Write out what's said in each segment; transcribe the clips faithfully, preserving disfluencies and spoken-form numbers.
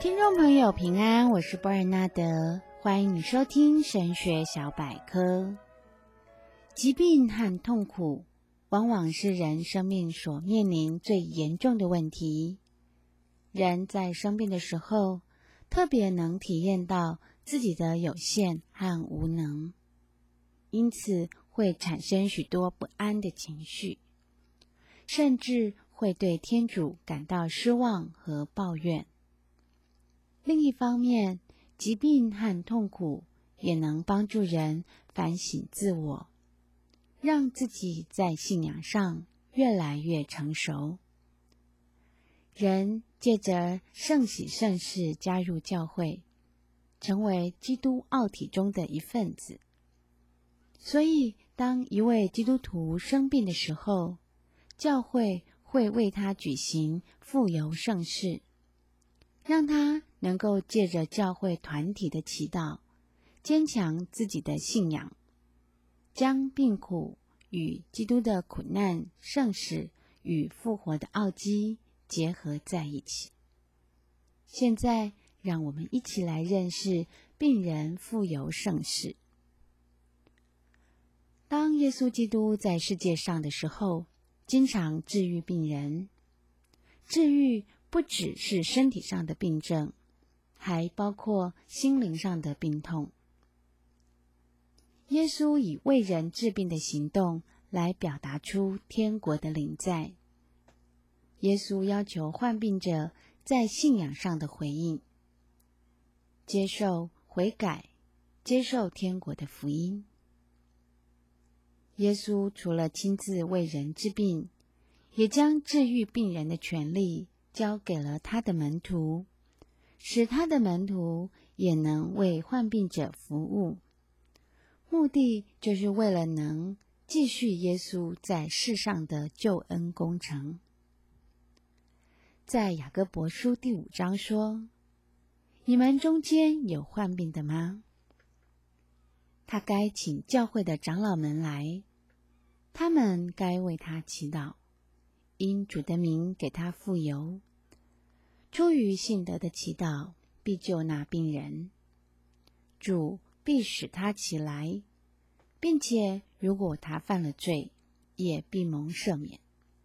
听众朋友平安，我是波尔纳德，欢迎你收听神学小百科。疾病和痛苦往往是人生命所面临最严重的问题。人在生病的时候，特别能体验到自己的有限和无能，因此会产生许多不安的情绪，甚至会对天主感到失望和抱怨。另一方面，疾病和痛苦也能帮助人反省自我，让自己在信仰上越来越成熟。人借着圣喜圣事加入教会，成为基督奥体中的一份子。所以，当一位基督徒生病的时候，教会会为他举行复游圣事，让他能够借着教会团体的祈祷，坚强自己的信仰，将病苦与基督的苦难、圣死与复活的奥迹结合在一起。现在，让我们一起来认识病人复游圣事。当耶稣基督在世界上的时候，经常治愈病人。治愈不只是身体上的病症，还包括心灵上的病痛。耶稣以为人治病的行动来表达出天国的临在。耶稣要求患病者在信仰上的回应，接受悔改，接受天国的福音。耶稣除了亲自为人治病，也将治愈病人的权利交给了他的门徒，使他的门徒也能为患病者服务。目的就是为了能继续耶稣在世上的救恩工程。在雅各伯书第五章说：你们中间有患病的吗？他该请教会的长老们来，他们该为他祈祷，因主的名给他复游。出于信德的祈祷必救那病人，主必使他起来，并且如果他犯了罪，也必蒙赦免。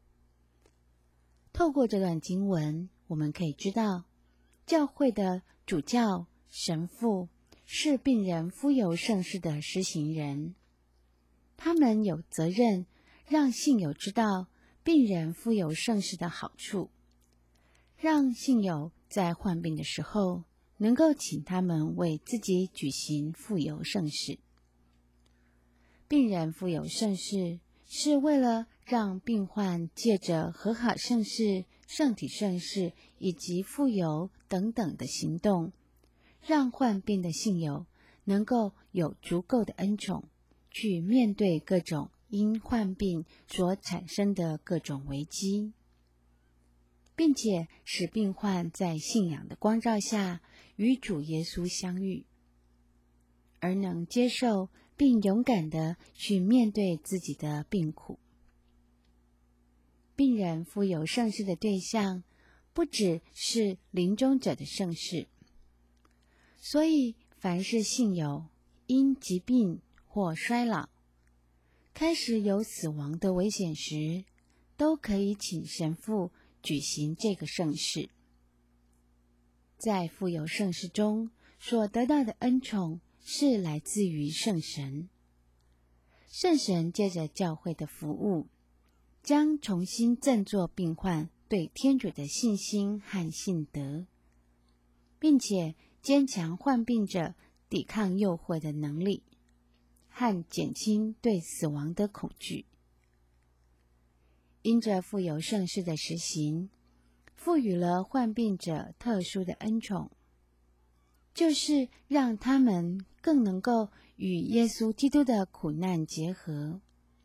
透过这段经文，我们可以知道，教会的主教、神父是病人复游圣事的施行人，他们有责任让信友知道病人复游圣事的好处，让信友在患病的时候能够请他们为自己举行复游圣事。病人复游圣事是为了让病患借着和好圣事、圣体圣事以及复游等等的行动，让患病的信友能够有足够的恩宠，去面对各种因患病所产生的各种危机，并且使病患在信仰的光照下与主耶稣相遇，而能接受并勇敢地去面对自己的病苦。病人复游圣事的对象不只是临终者的圣事，所以凡是信友因疾病或衰老开始有死亡的危险时，都可以请神父举行这个圣事。在复游圣事中所得到的恩宠是来自于圣神，圣神借着教会的服务，将重新振作病患对天主的信心和信德，并且坚强患病者抵抗诱惑的能力，和减轻对死亡的恐惧。因着复游圣事的实行，赋予了患病者特殊的恩宠，就是让他们更能够与耶稣基督的苦难结合，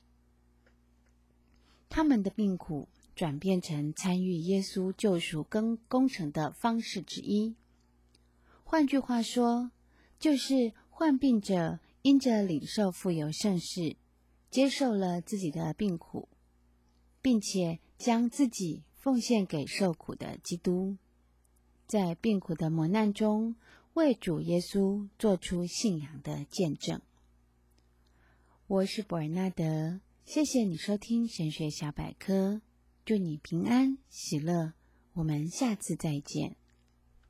他们的病苦转变成参与耶稣救赎跟工程的方式之一。换句话说，就是患病者因着领受复游圣事，接受了自己的病苦，并且将自己奉献给受苦的基督。 在病苦的磨难中，为主耶稣做出信仰的见证。我是伯尔纳德，谢谢你收听神学小百科，祝你平安喜乐，我们下次再见。